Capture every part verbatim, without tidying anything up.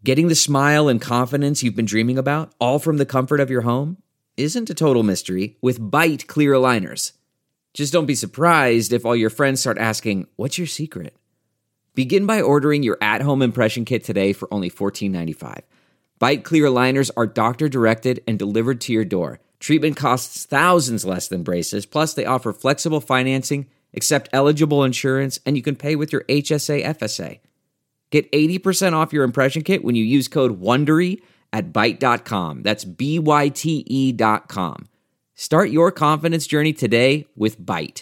Getting the smile and confidence you've been dreaming about, all from the comfort of your home, isn't a total mystery with Byte clear aligners. Just don't be surprised if all your friends start asking, "What's your secret?" Begin by ordering your at-home impression kit today for only fourteen ninety-five. Byte clear aligners are doctor-directed and delivered to your door. Treatment costs thousands less than braces, plus they offer flexible financing, accept eligible insurance, and you can pay with your H S A F S A. Get eighty percent off your impression kit when you use code WONDERY at byte dot com. That's B Y T E dot com. Start your confidence journey today with Byte.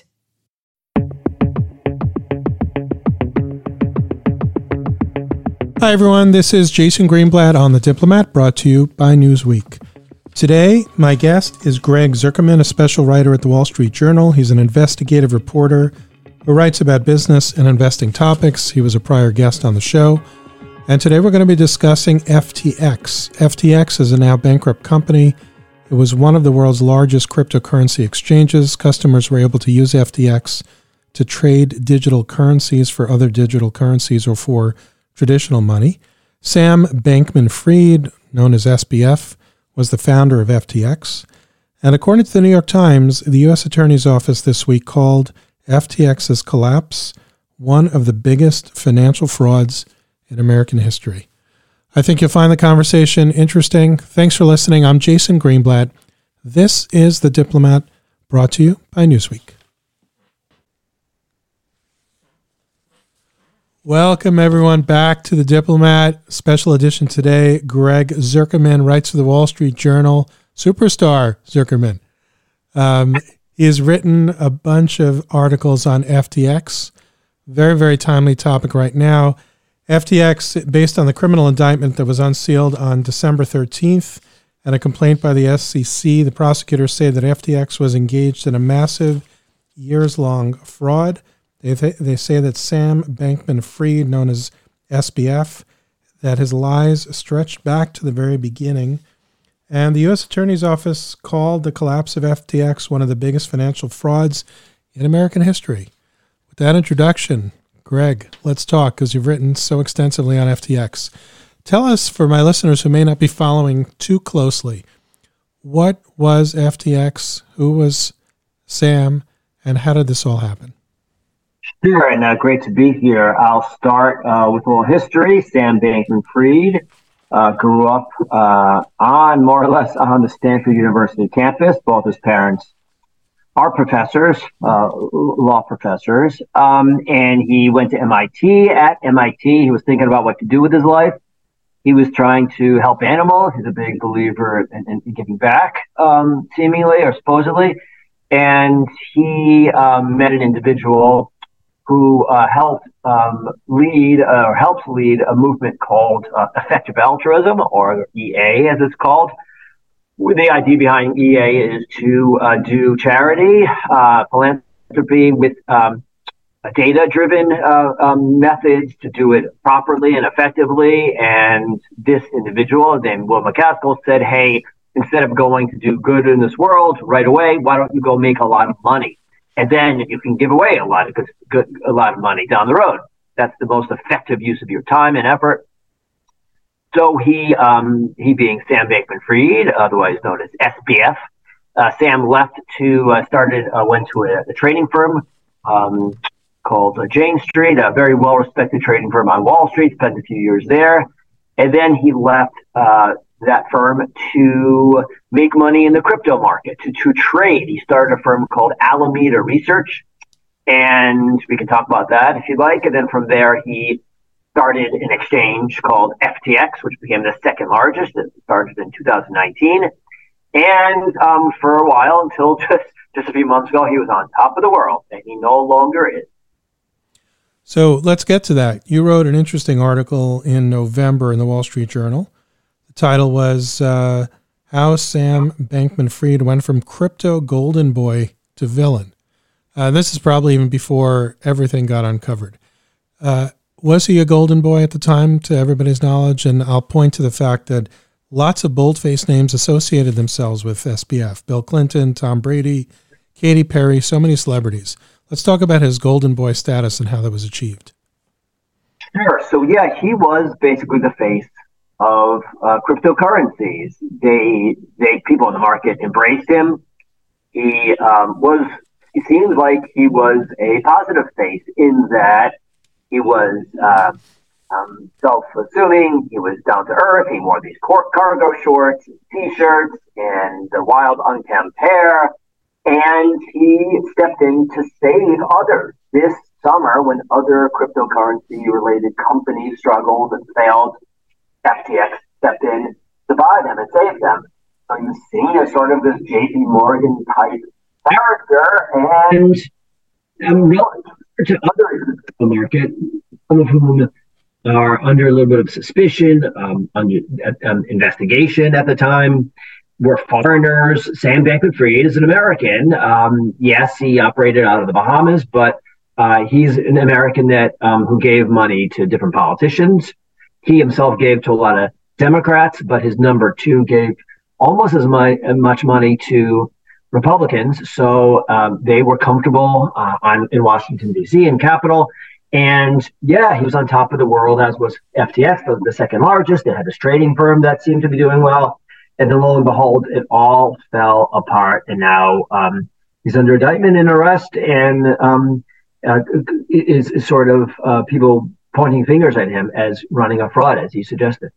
Hi, everyone. This is Jason Greenblatt on The Diplomat, brought to you by Newsweek. Today, my guest is Greg Zuckerman, a special writer at the Wall Street Journal. He's an investigative reporter who writes about business and investing topics. He was a prior guest on the show. And today we're going to be discussing F T X. F T X is a now bankrupt company. It was one of the world's largest cryptocurrency exchanges. Customers were able to use F T X to trade digital currencies for other digital currencies or for traditional money. Sam Bankman-Fried, known as S B F, was the founder of F T X. And according to the New York Times, the U S Attorney's Office this week called F T X's collapse one of the biggest financial frauds in American history. I think you'll find the conversation interesting. Thanks for listening. I'm Jason Greenblatt. This is The Diplomat, brought to you by Newsweek. Welcome, everyone, back to The Diplomat. Special edition today. Greg Zuckerman writes for the Wall Street Journal. Superstar Zuckerman. Um, he has written a bunch of articles on F T X. Very, very timely topic right now. F T X, based on the criminal indictment that was unsealed on December thirteenth and a complaint by the S E C, the prosecutors say that F T X was engaged in a massive years-long fraud. They th- they say that Sam Bankman-Fried, known as S B F, that his lies stretched back to the very beginning. And the U S Attorney's Office called the collapse of F T X one of the biggest financial frauds in American history. With that introduction, Greg, let's talk, because you've written so extensively on F T X. Tell us, for my listeners who may not be following too closely, what was F T X, who was Sam, and how did this all happen? Sure, and uh, great to be here. I'll start uh, with a little history. Sam Bankman-Fried uh, grew up uh, on, more or less, on the Stanford University campus. Both his parents are professors, uh, law professors, um, and he went to M I T. At M I T, he was thinking about what to do with his life. He was trying to help animals. He's a big believer in, in giving back, um, seemingly or supposedly. And he um, met an individual who uh, helped um, lead uh, or helps lead a movement called uh, Effective Altruism, or E A as it's called. The idea behind E A is to uh, do charity, uh, philanthropy with um, data-driven uh, um, methods to do it properly and effectively. And this individual named Will McCaskill said, hey, instead of going to do good in this world right away, why don't you go make a lot of money? And then you can give away a lot of good, good, a lot of money down the road. That's the most effective use of your time and effort. So he, um, he being Sam Bankman-Fried, otherwise known as S B F, uh, Sam left to uh, started uh, went to a, a trading firm um, called uh, Jane Street, a very well-respected trading firm on Wall Street. Spent a few years there, and then he left uh, that firm to make money in the crypto market, to, to trade. He started a firm called Alameda Research, and we can talk about that if you'd like. And then from there, he started an exchange called F T X, which became the second largest. It started in two thousand nineteen. And um, for a while, until just, just a few months ago, he was on top of the world, and he no longer is. So let's get to that. You wrote an interesting article in November in the Wall Street Journal. The title was uh, How Sam Bankman-Fried Went from Crypto Golden Boy to Villain. Uh, this is probably even before everything got uncovered. Uh, was he a golden boy at the time, to everybody's knowledge? And I'll point to the fact that lots of boldface names associated themselves with S B F. Bill Clinton, Tom Brady, Katy Perry, so many celebrities. Let's talk about his golden boy status and how that was achieved. Sure. So, yeah, he was basically the face of uh, cryptocurrencies. They, they, people in the market embraced him. He um, was, he seems like he was a positive face in that he was uh, um, self-assuming, he was down to earth, he wore these cor- cargo shorts, t-shirts, and the wild unkempt hair, and he stepped in to save others. This summer, when other cryptocurrency-related companies struggled and failed, F T X stepped in to buy them and save them. So you've seen as sort of this J P Morgan type character, and um, relative to others in the market, some of whom are under a little bit of suspicion, um, under um, investigation at the time, were foreigners. Sam Bankman-Fried is an American. Um, yes, he operated out of the Bahamas, but uh, he's an American that um, who gave money to different politicians. He himself gave to a lot of Democrats, but his number two gave almost as much, much money to Republicans. So um, they were comfortable uh, on in Washington, D C, in Capitol. And yeah, he was on top of the world, as was F T X, the, the second largest. They had this trading firm that seemed to be doing well. And then lo and behold, it all fell apart. And now um, he's under indictment and arrest, and um, uh, is, is sort of uh, people pointing fingers at him as running a fraud, as he suggested.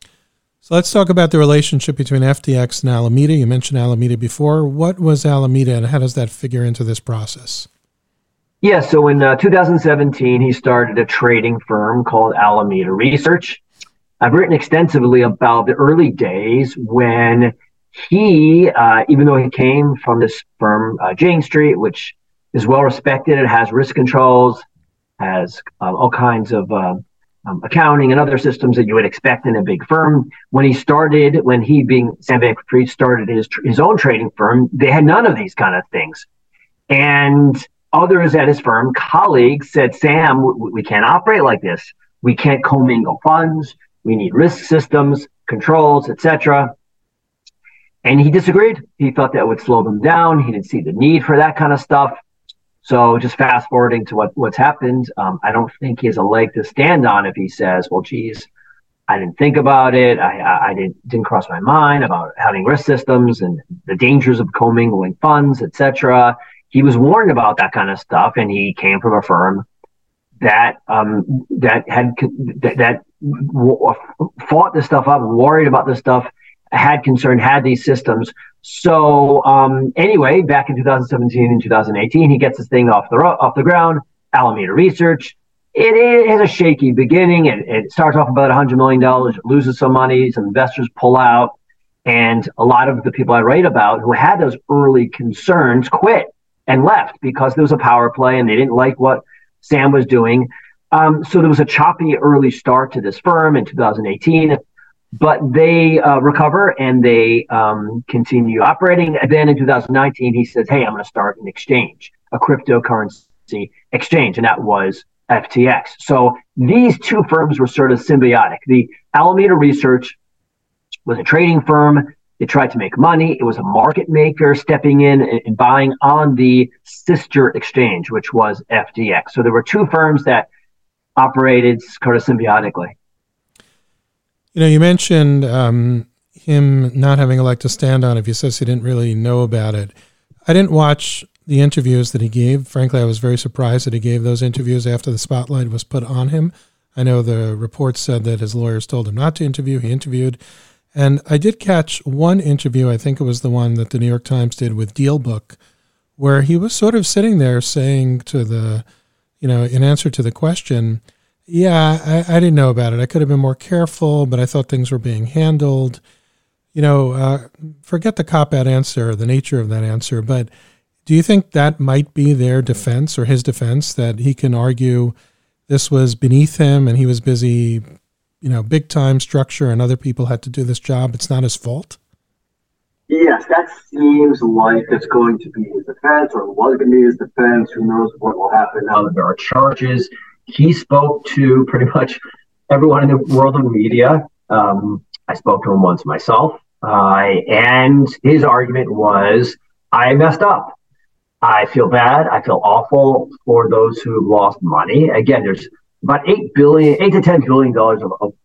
So let's talk about the relationship between F T X and Alameda. You mentioned Alameda before. What was Alameda, and how does that figure into this process? Yeah, so in uh, two thousand seventeen, he started a trading firm called Alameda Research. I've written extensively about the early days when he, uh, even though he came from this firm, uh, Jane Street, which is well respected, it has risk controls, has uh, all kinds of uh, um, accounting and other systems that you would expect in a big firm. When he started, when he being Sam Bankman-Fried started his his own trading firm, they had none of these kind of things. And others at his firm, colleagues, said, Sam, we, we can't operate like this. We can't commingle funds. We need risk systems, controls, et cetera. And he disagreed. He thought that would slow them down. He didn't see the need for that kind of stuff. So just fast forwarding to what, what's happened, um, I don't think he has a leg to stand on if he says, well, geez, I didn't think about it. I, I, I didn't, didn't cross my mind about having risk systems and the dangers of commingling funds, et cetera. He was warned about that kind of stuff, and he came from a firm that um, that had that, that w- fought this stuff up, worried about this stuff, had concern, had these systems. So um, anyway, back in two thousand seventeen and two thousand eighteen, he gets this thing off the ro- off the ground. Alameda Research. It, it has a shaky beginning, and it, it starts off about one hundred million dollars. It loses some money. Some investors pull out, and a lot of the people I write about who had those early concerns quit and left because there was a power play, and they didn't like what Sam was doing. Um, so there was a choppy early start to this firm in two thousand eighteen. But they uh, recover and they um, continue operating. And then in two thousand nineteen, he says, hey, I'm going to start an exchange, a cryptocurrency exchange. And that was F T X. So these two firms were sort of symbiotic. The Alameda Research was a trading firm. They tried to make money. It was a market maker stepping in and, and buying on the sister exchange, which was F T X. So there were two firms that operated sort of symbiotically. You know, you mentioned um, him not having a leg to stand on if he says he didn't really know about it. I didn't watch the interviews that he gave. Frankly, I was very surprised that he gave those interviews after the spotlight was put on him. I know the reports said that his lawyers told him not to interview. He interviewed. And I did catch one interview, I think it was the one that the New York Times did with DealBook, where he was sort of sitting there saying to the, you know, in answer to the question, yeah, I, I didn't know about it. I could have been more careful, but I thought things were being handled. You know, uh, forget the cop-out answer, the nature of that answer, but do you think that might be their defense or his defense, that he can argue this was beneath him and he was busy, you know, big-time structure and other people had to do this job? It's not his fault? Yes, that seems like it's going to be his defense, or was going to be his defense. Who knows what will happen now that there are charges. He spoke to pretty much everyone in the world of media. Um, I spoke to him once myself, uh, and his argument was, I messed up. I feel bad. I feel awful for those who lost money. Again, there's about eight billion, eight to ten billion dollars of, of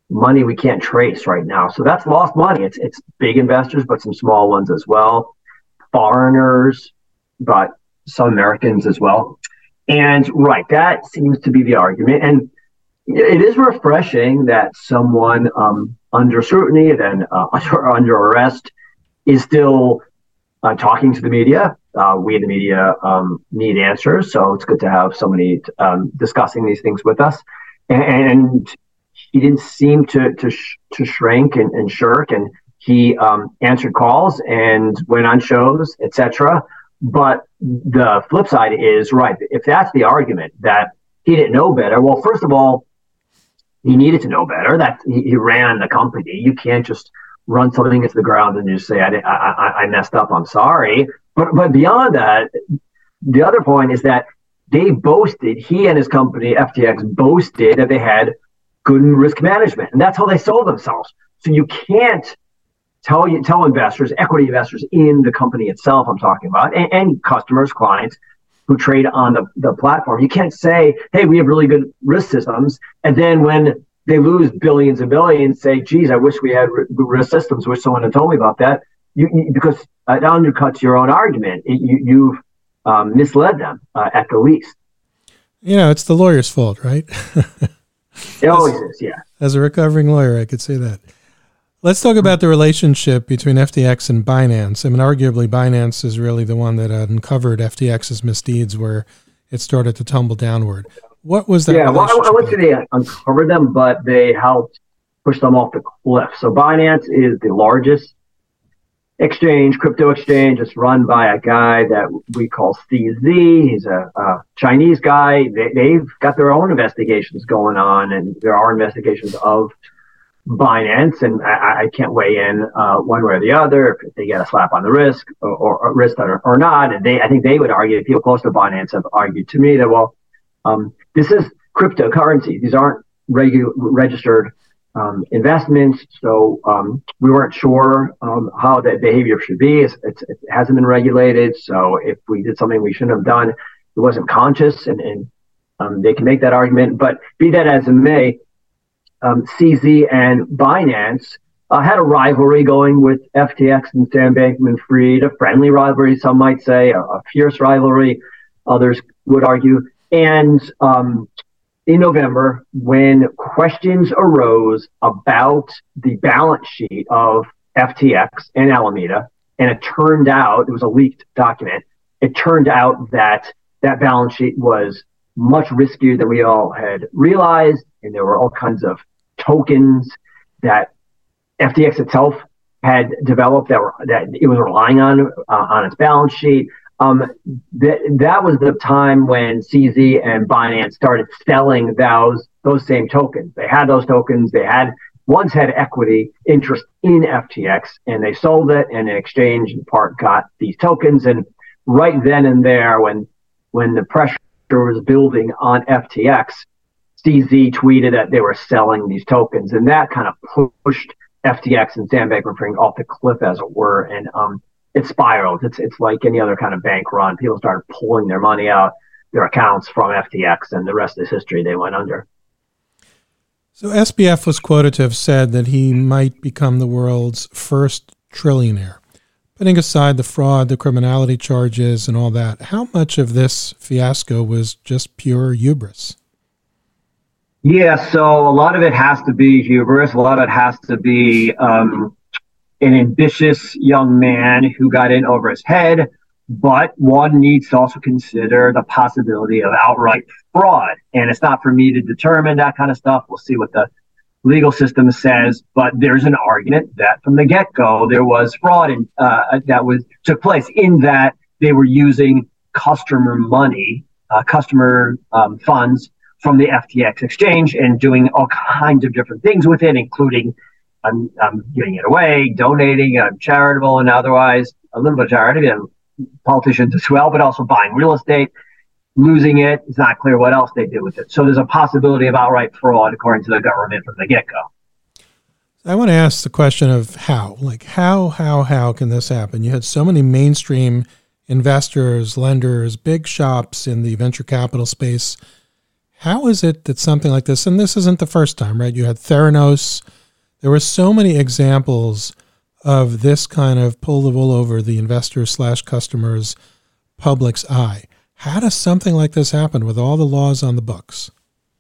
money we can't trace right now. So that's lost money. It's it's big investors, but some small ones as well, foreigners, but some Americans as well. And right, that seems to be the argument. And it is refreshing that someone um, under scrutiny, then uh, under, under arrest, is still uh, talking to the media. Uh, we in the media um, need answers, so it's good to have somebody um, discussing these things with us. And, and he didn't seem to to, sh- to shrink and, and shirk, and he um, answered calls and went on shows, et cetera. But the flip side is, right, if that's the argument that he didn't know better, well, first of all, he needed to know better. That he, he ran the company. You can't just run something into the ground and just say, I, I, I messed up, I'm sorry. But but beyond that, the other point is that they boasted, he and his company, F T X, boasted that they had good risk management. And that's how they sold themselves. So you can't tell you tell investors, equity investors in the company itself, I'm talking about, and, and customers, clients who trade on the, the platform. You can't say, hey, we have really good risk systems. And then when they lose billions and billions, say, geez, I wish we had r- risk systems. Wish someone had told me about that. You, you, because it undercuts your own argument. It, you, you've um, misled them uh, at the least. You know, it's the lawyer's fault, right? It always is, yeah. As a recovering lawyer, I could say that. Let's talk about the relationship between F T X and Binance. I mean, arguably, Binance is really the one that uncovered F T X's misdeeds where it started to tumble downward. What was that? Yeah, well, I, I wouldn't say they uncovered them, but they helped push them off the cliff. So Binance is the largest exchange, crypto exchange. It's run by a guy that we call C Z. He's a, a Chinese guy. They, they've got their own investigations going on, and there are investigations of Binance, and I, I can't weigh in uh, one way or the other if they get a slap on the wrist or, or, or wrist or, or not. And they, I think they would argue, people close to Binance have argued to me that, well, um, this is cryptocurrency. These aren't regu- registered um, investments, so um, we weren't sure um, how that behavior should be. It's, it's, it hasn't been regulated, so if we did something we shouldn't have done, it wasn't conscious, and, and um, they can make that argument. But be that as it may, Um, C Z and Binance uh, had a rivalry going with F T X and Sam Bankman-Fried, a friendly rivalry, some might say, a, a fierce rivalry, others would argue. And um, in November, when questions arose about the balance sheet of F T X and Alameda, and it turned out, it was a leaked document, it turned out that that balance sheet was much riskier than we all had realized, and there were all kinds of tokens that F T X itself had developed that were that it was relying on uh, on its balance sheet. Um, that that was the time when C Z and Binance started selling those those same tokens. They had those tokens. They had once had equity interest in F T X, and they sold it, and in exchange, in part, got these tokens. And right then and there, when when the pressure was building on F T X, C Z tweeted that they were selling these tokens, and that kind of pushed F T X and Sam Bankman-Fried off the cliff, as it were, and um, it spiraled. It's it's like any other kind of bank run. People started pulling their money out, their accounts from F T X, and the rest is history. They went under. So S B F was quoted to have said that he might become the world's first trillionaire. Putting aside the fraud, the criminality charges, and all that, how much of this fiasco was just pure hubris? Yeah, so a lot of it has to be hubris. A lot of it has to be um, an ambitious young man who got in over his head. But one needs to also consider the possibility of outright fraud. And it's not for me to determine that kind of stuff. We'll see what the legal system says. But there's an argument that from the get-go, there was fraud in, uh, that was took place in that they were using customer money, uh, customer um, funds from the F T X exchange and doing all kinds of different things with it, including um, um, giving it away, donating, uh, charitable and otherwise, a little bit of charity, and politicians as well, but also buying real estate, losing it. It's not clear what else they did with it. So there's a possibility of outright fraud, according to the government, from the get-go. I want to ask the question of how, like how, how, how can this happen? You had so many mainstream investors, lenders, big shops in the venture capital space How is it that something like this, and this isn't the first time, right? You had Theranos. There were so many examples of this kind of pull the wool over the investor slash customer's public's eye. How does something like this happen with all the laws on the books?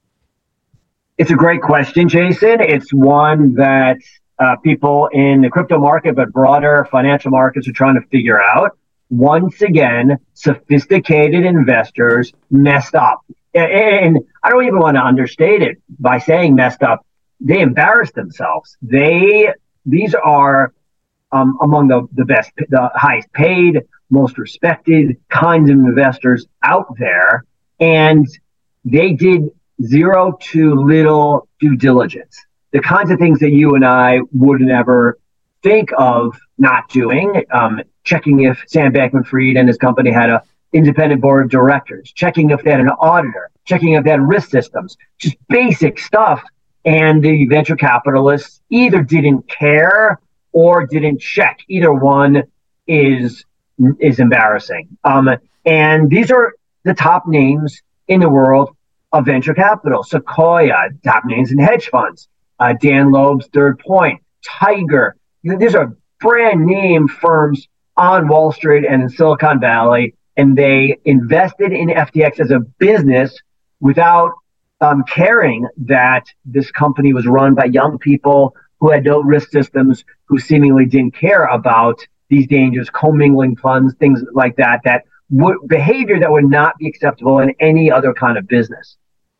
It's a great question, Jason. It's one that uh, people in the crypto market, but broader financial markets, are trying to figure out. Once again, sophisticated investors messed up. And I don't even want to understate it by saying messed up. They embarrassed themselves. They, these are um, among the, the best, the highest paid, most respected kinds of investors out there. And they did zero to little due diligence. The kinds of things that you and I would never think of not doing, um, checking if Sam Bankman-Fried and his company had a independent board of directors, checking if they had an auditor, checking if they had risk systems, just basic stuff. And the venture capitalists either didn't care or didn't check. Either one is is embarrassing. Um, and these are the top names in the world of venture capital. Sequoia, top names in hedge funds. Uh, Dan Loeb's Third Point, Tiger. You know, these are brand name firms on Wall Street and in Silicon Valley, and they invested in F T X as a business without um, caring that this company was run by young people who had no risk systems, who seemingly didn't care about these dangers, commingling funds, things like that, that would, behavior that would not be acceptable in any other kind of business.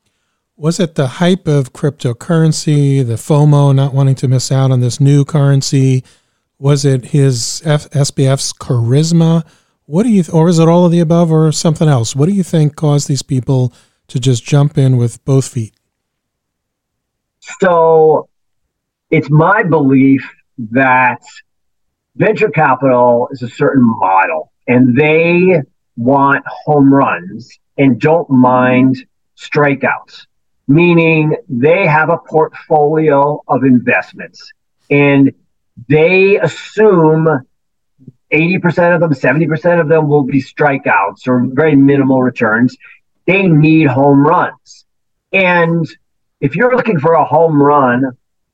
Was it the hype of cryptocurrency, the FOMO, not wanting to miss out on this new currency? Was it his F- S B F's charisma? What do you, th- or is it all of the above or something else? What do you think caused these people to just jump in with both feet? So it's my belief that venture capital is a certain model, and they want home runs and don't mind strikeouts, meaning they have a portfolio of investments and they assume eighty percent of them, seventy percent of them will be strikeouts or very minimal returns. They need home runs. And if you're looking for a home run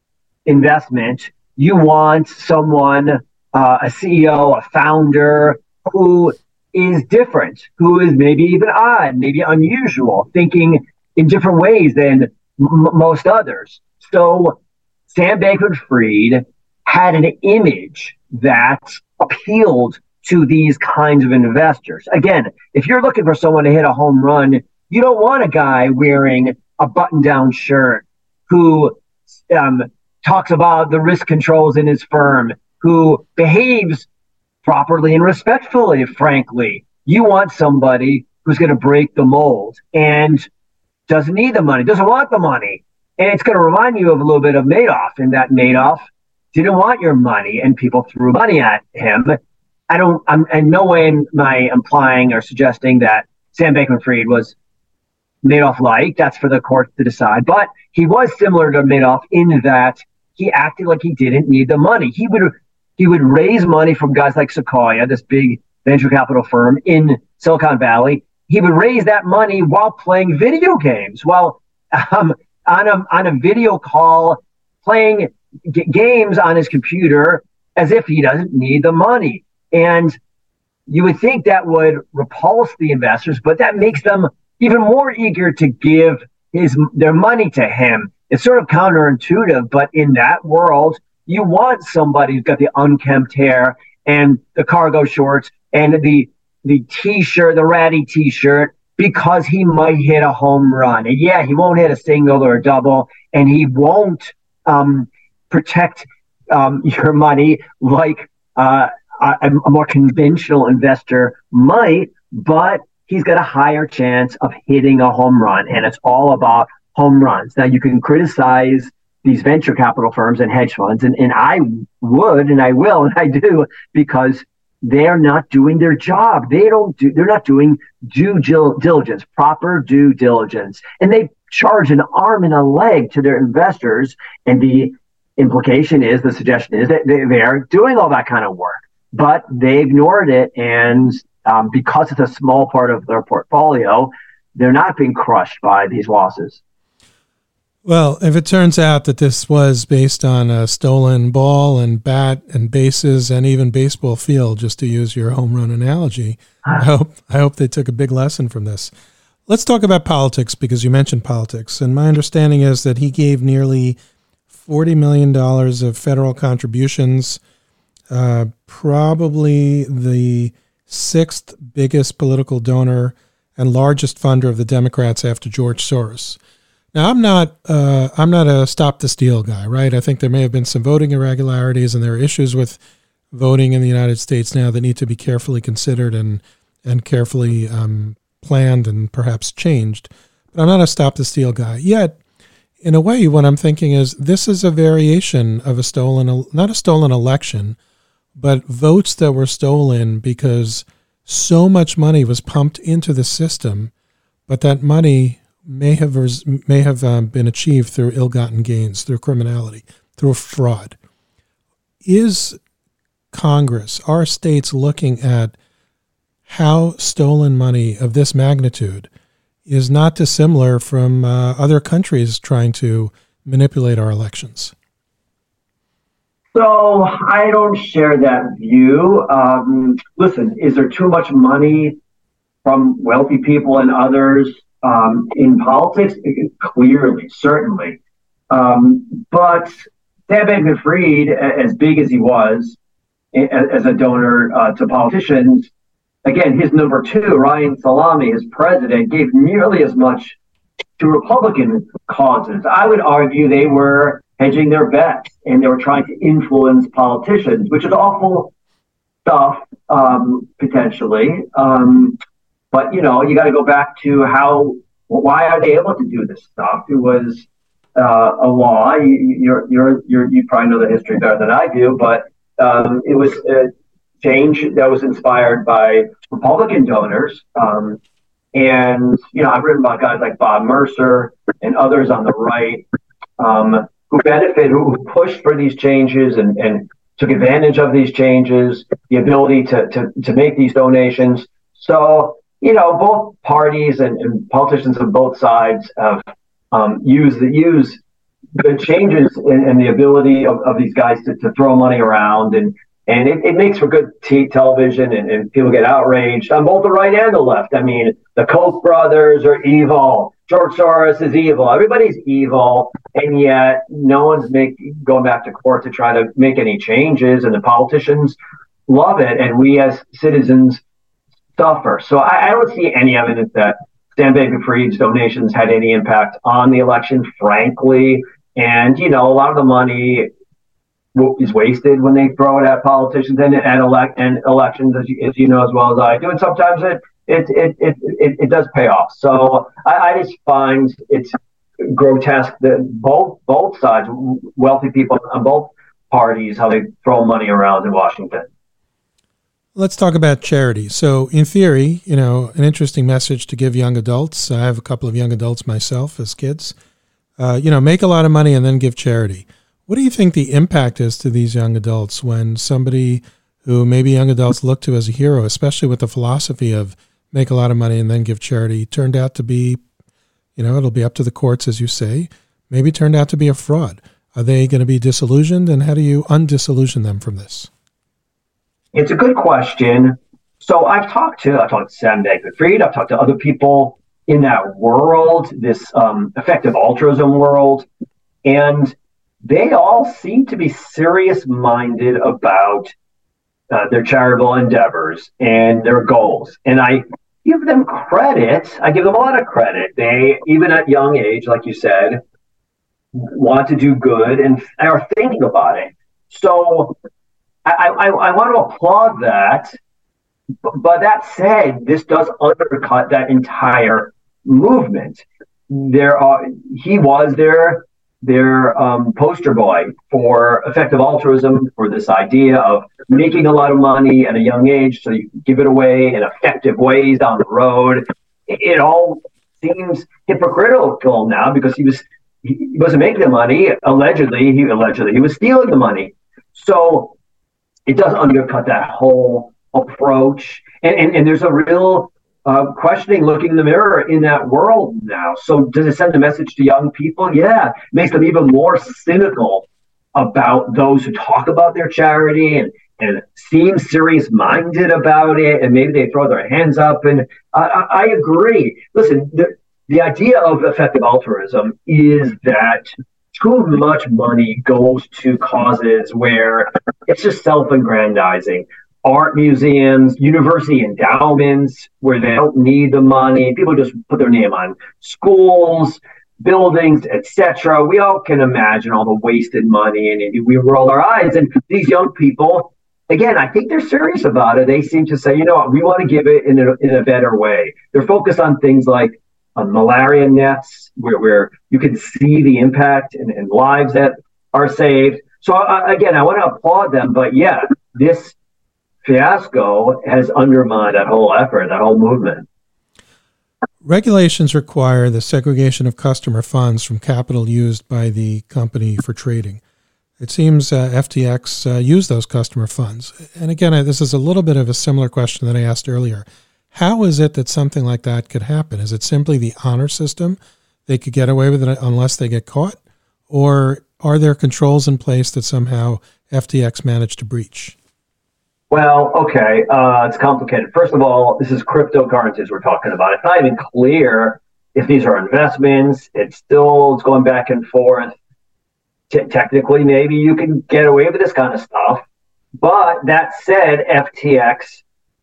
investment, you want someone, uh, a C E O, a founder who is different, who is maybe even odd, maybe unusual, thinking in different ways than m- most others. So Sam Bankman-Fried had an image that appealed to these kinds of investors. Again, if you're looking for someone to hit a home run, you don't want a guy wearing a button-down shirt who um, talks about the risk controls in his firm, who behaves properly and respectfully, frankly. You want somebody who's going to break the mold and doesn't need the money, doesn't want the money. And it's going to remind you of a little bit of Madoff, in that Madoff didn't want your money and people threw money at him. I don't, I'm in no way am I implying or suggesting that Sam Bankman-Fried was Madoff-like. That's for the court to decide. But he was similar to Madoff in that he acted like he didn't need the money. He would he would raise money from guys like Sequoia, this big venture capital firm in Silicon Valley. He would raise that money while playing video games, while um, on a on a video call, playing g- games on his computer, as if he doesn't need the money. And you would think that would repulse the investors, but that makes them even more eager to give his their money to him. It's sort of counterintuitive, but in that world, you want somebody who's got the unkempt hair and the cargo shorts and the the t-shirt, the ratty t-shirt, because he might hit a home run. And yeah, he won't hit a single or a double, and he won't um, protect um, your money like uh, a, a more conventional investor might, but he's got a higher chance of hitting a home run, and it's all about home runs. Now, you can criticize these venture capital firms and hedge funds, and, and I would, and I will, and I do, because they're not doing their job. They don't do, they're not doing due diligence, proper due diligence, and they charge an arm and a leg to their investors. And the implication is, the suggestion is that they, they are doing all that kind of work, but they ignored it. And um, because it's a small part of their portfolio, they're not being crushed by these losses. Well, if it turns out that this was based on a stolen ball and bat and bases and even baseball field, just to use your home run analogy, I hope I hope they took a big lesson from this. Let's talk about politics, because you mentioned politics. And my understanding is that he gave nearly forty million dollars of federal contributions, uh, probably the sixth biggest political donor and largest funder of the Democrats after George Soros. Now, I'm not uh, I'm not a stop the steal guy, right? I think there may have been some voting irregularities, and there are issues with voting in the United States now that need to be carefully considered and and carefully um, planned and perhaps changed. But I'm not a stop the steal guy. Yet, in a way, what I'm thinking is this is a variation of a stolen, not a stolen election, but votes that were stolen because so much money was pumped into the system, but that money may have may have um, been achieved through ill-gotten gains, through criminality, through fraud. Is Congress, our states, looking at how stolen money of this magnitude is not dissimilar from uh, other countries trying to manipulate our elections? So I don't share that view. Um, listen, is there too much money from wealthy people and others Um, in politics? Clearly, certainly. Um, but Sam Bankman-Fried, as big as he was as a donor uh, to politicians, again, his number two, Ryan Salami, his president, gave nearly as much to Republican causes. I would argue they were hedging their bets and they were trying to influence politicians, which is awful stuff, um, potentially. Um, But, you know, you got to go back to how, why are they able to do this stuff? It was uh, a law. You, you're, you're, you're, you probably know the history better than I do, but um, it was a change that was inspired by Republican donors. Um, and, you know, I've written about guys like Bob Mercer and others on the right um, who benefited, who pushed for these changes and, and took advantage of these changes, the ability to, to, to make these donations. So, you know, both parties and, and politicians on both sides have um, used the use the changes in, in the ability of, of these guys to, to throw money around, and and it, it makes for good t- television, and, and people get outraged on both the right and the left. I mean, the Koch brothers are evil. George Soros is evil. Everybody's evil, and yet no one's make going back to court to try to make any changes, and the politicians love it, and we as citizens suffer. So I, I don't see any evidence that Sam Bankman-Fried's donations had any impact on the election, frankly. And, you know, a lot of the money is wasted when they throw it at politicians and at elect and elections, as you, as you know as well as I do. And sometimes it it it it, it, it does pay off. So I, I just find it's grotesque that both both sides, wealthy people on both parties, how they throw money around in Washington. Let's talk about charity. So in theory, you know, an interesting message to give young adults. I have a couple of young adults myself as kids. Uh, you know, make a lot of money and then give charity. What do you think the impact is to these young adults when somebody who maybe young adults look to as a hero, especially with the philosophy of make a lot of money and then give charity, turned out to be, you know, it'll be up to the courts, as you say, maybe turned out to be a fraud? Are they going to be disillusioned, and how do you undisillusion them from this? It's a good question. So I've talked to, I've talked to Sam Bankman-Fried, I've talked to other people in that world, this um, effective altruism world, and they all seem to be serious-minded about uh, their charitable endeavors and their goals. And I give them credit. I give them a lot of credit. They, even at young age, like you said, want to do good and are thinking about it. So I, I, I want to applaud that, but that said, this does undercut that entire movement. There are he was their their um, poster boy for effective altruism, for this idea of making a lot of money at a young age so you can give it away in effective ways down the road. It, it all seems hypocritical now because he was he wasn't making the money. Allegedly, he allegedly he was stealing the money. So it does undercut that whole approach. And, and, and there's a real uh, questioning, looking in the mirror in that world now. So does it send a message to young people? Yeah, it makes them even more cynical about those who talk about their charity and, and seem serious-minded about it, and maybe they throw their hands up. And I, I, I agree. Listen, the, the idea of effective altruism is that too much money goes to causes where it's just self-aggrandizing. Art museums, university endowments, where they don't need the money. People just put their name on schools, buildings, et cetera. We all can imagine all the wasted money, and we roll our eyes. And these young people, again, I think they're serious about it. They seem to say, you know what, we want to give it in a, in a better way. They're focused on things like uh, malaria nets, where, where you can see the impact and, and lives that are saved. So uh, again, I want to applaud them, but yeah, this fiasco has undermined that whole effort, that whole movement. Regulations require the segregation of customer funds from capital used by the company for trading. It seems uh, F T X uh, used those customer funds. And again, I, this is a little bit of a similar question that I asked earlier. How is it that something like that could happen? Is it simply the honor system? They could get away with it unless they get caught? Or are there controls in place that somehow F T X managed to breach? Well, okay, uh, it's complicated. First of all, this is cryptocurrencies we're talking about. It's not even clear if these are investments. It's still it's going back and forth. T- technically, maybe you can get away with this kind of stuff. But that said, F T X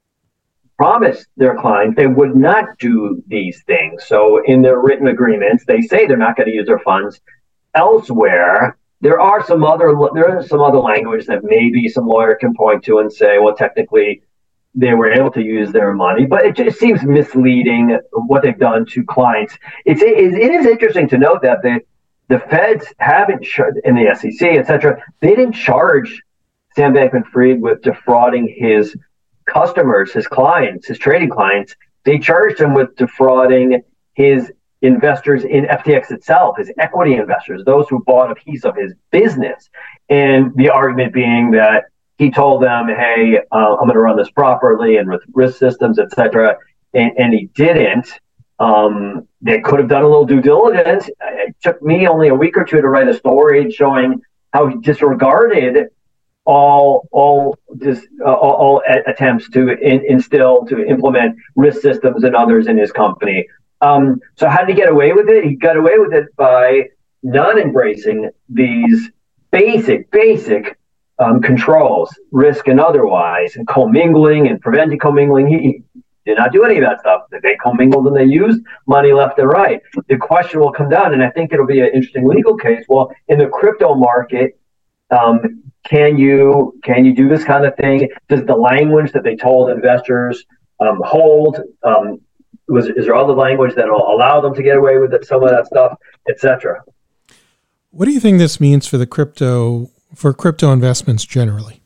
promised their clients they would not do these things. So in their written agreements, they say they're not going to use their funds elsewhere. There are some other there is some other language that maybe some lawyer can point to and say, well, technically they were able to use their money, but it just seems misleading what they've done to clients. It's it, it is interesting to note that the the feds haven't in the S E C, et cetera. They didn't charge Sam Bankman-Fried with defrauding his customers, his clients, his trading clients. They charged him with defrauding his investors in F T X itself, his equity investors, those who bought a piece of his business. And the argument being that he told them, hey, uh, I'm going to run this properly and with risk systems, et cetera. And, and he didn't. Um, they could have done a little due diligence. It took me only a week or two to write a story showing how he disregarded all all this uh, all, all attempts to in, instill, to implement risk systems and others in his company. Um, so how did he get away with it? He got away with it by not embracing these basic, basic um, controls, risk and otherwise, and commingling and preventing commingling. He, he did not do any of that stuff. They commingled and they used money left and right. The question will come down, and I think it'll be an interesting legal case. Well, in the crypto market, um, can you can you do this kind of thing? Does the language that they told investors um, hold? Um, Was, is there other language that will allow them to get away with it, some of that stuff, et cetera? What do you think this means for the crypto for crypto investments generally?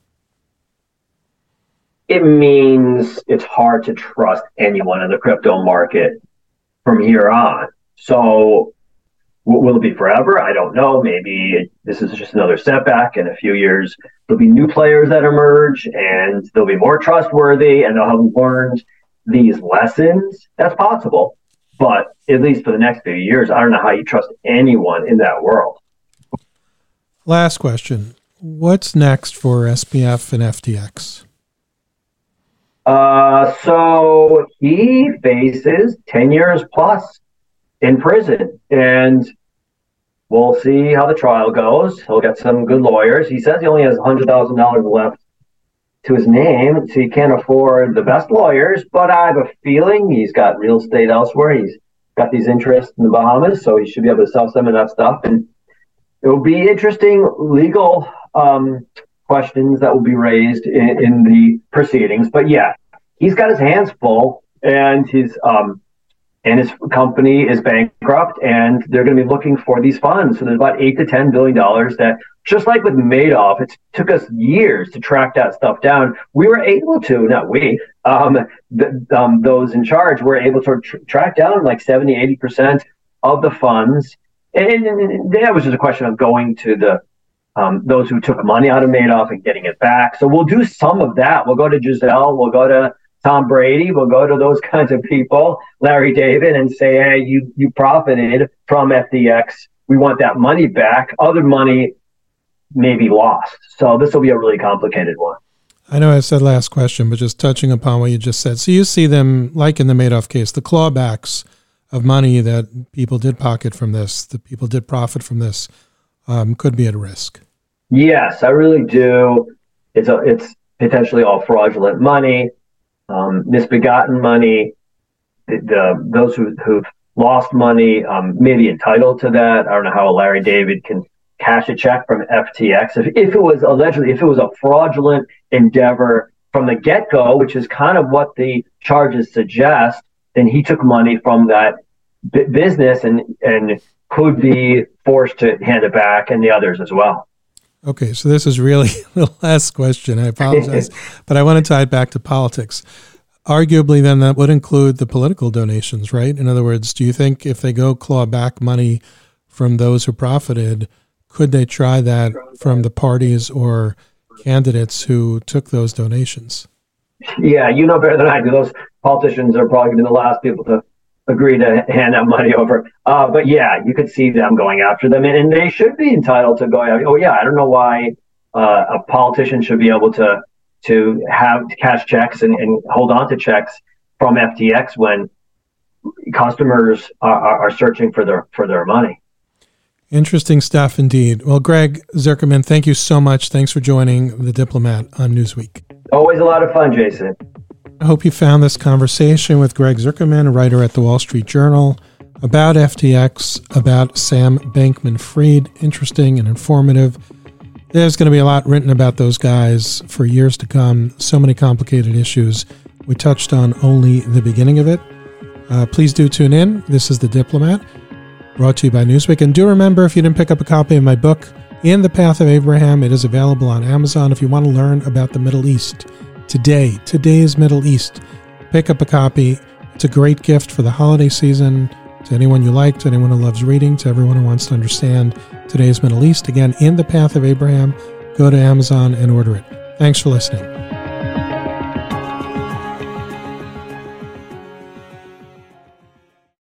It means it's hard to trust anyone in the crypto market from here on. So will it be forever? I don't know. Maybe this is just another setback. In a few years, there'll be new players that emerge, and they'll be more trustworthy, and they'll have learned these lessons. That's possible, but at least for the next few years, I don't know how you trust anyone in that world. Last question. What's next for S B F and F T X? Uh, so he faces ten years plus in prison, and we'll see how the trial goes. He'll get some good lawyers. He says he only has one hundred thousand dollars left to his name, so he can't afford the best lawyers, but I have a feeling he's got real estate elsewhere. He's got these interests in the Bahamas, so he should be able to sell some of that stuff. And it will be interesting legal um, questions that will be raised in, in the proceedings. But yeah, he's got his hands full, and his um, and his company is bankrupt, and they're going to be looking for these funds. So there's about eight to ten billion dollars that, just like with Madoff, it took us years to track that stuff down. We were able to, not we, um, the, um, those in charge were able to tr- track down like seventy, eighty percent of the funds. And, and, and that was just a question of going to the um, those who took money out of Madoff and getting it back. So we'll do some of that. We'll go to Giselle. We'll go to Tom Brady will go to those kinds of people, Larry David, and say, hey, you, you profited from F T X. We want that money back. Other money may be lost. So this will be a really complicated one. I know I said last question, but just touching upon what you just said. So you see them, like in the Madoff case, the clawbacks of money that people did pocket from this, that people did profit from this, um, could be at risk. Yes, I really do. It's a, it's potentially all fraudulent money, um, misbegotten money. The, the those who, who've lost money um, may be entitled to that. I don't know how Larry David can cash a check from F T X. If, if it was allegedly, if it was a fraudulent endeavor from the get-go, which is kind of what the charges suggest, then he took money from that b- business and, and could be forced to hand it back, and the others as well. Okay, so this is really the last question. I apologize, but I want to tie it back to politics. Arguably, then, that would include the political donations, right? In other words, do you think if they go claw back money from those who profited, could they try that from the parties or candidates who took those donations? Yeah, you know better than I do. Those politicians are probably going to be the last people to agree to hand that money over. Uh, but yeah, you could see them going after them, and, and they should be entitled to go. Oh yeah, I don't know why uh, a politician should be able to to have cash checks and, and hold on to checks from F T X when customers are, are searching for their for their money. Interesting stuff indeed. Well, Greg Zuckerman, thank you so much. Thanks for joining The Diplomat on Newsweek. Always a lot of fun, Jason. I hope you found this conversation with Greg Zuckerman, a writer at the Wall Street Journal, about F T X, about Sam Bankman-Fried, interesting and informative. There's going to be a lot written about those guys for years to come. So many complicated issues. We touched on only the beginning of it. Uh, please do tune in. This is The Diplomat, brought to you by Newsweek. And do remember, if you didn't pick up a copy of my book, In the Path of Abraham, it is available on Amazon if you want to learn about the Middle East. Today, today's Middle East. Pick up a copy. It's a great gift for the holiday season, to anyone you like, to anyone who loves reading, to everyone who wants to understand today's Middle East. Again, In the Path of Abraham. Go to Amazon and order it. Thanks for listening.